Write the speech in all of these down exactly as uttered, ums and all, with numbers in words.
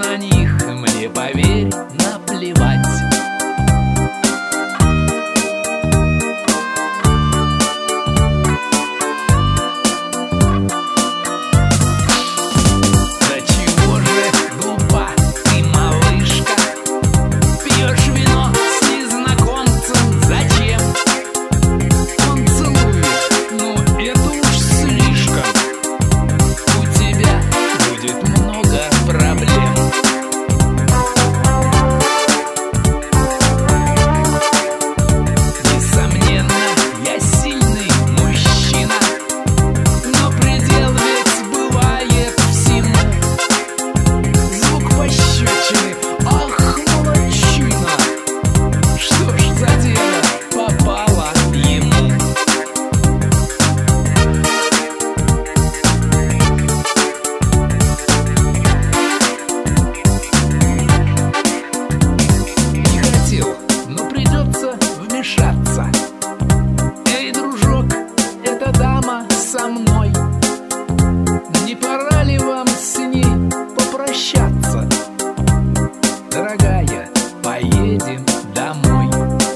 на них мне, поверь, наплевать. Эй, дружок, эта дама со мной, не пора ли вам с ней попрощаться? Дорогая, поедем домой.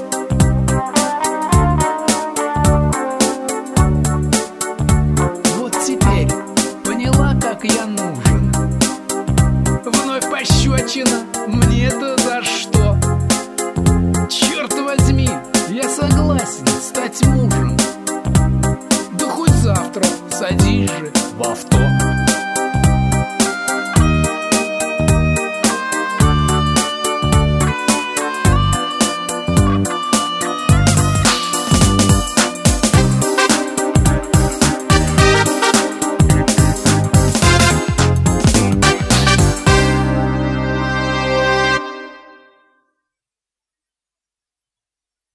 Вот теперь поняла, как я нужен. Вновь пощечина, мне-то за что? Черт возьми, я согласен стать мужем. Да хоть завтра садись же в авто.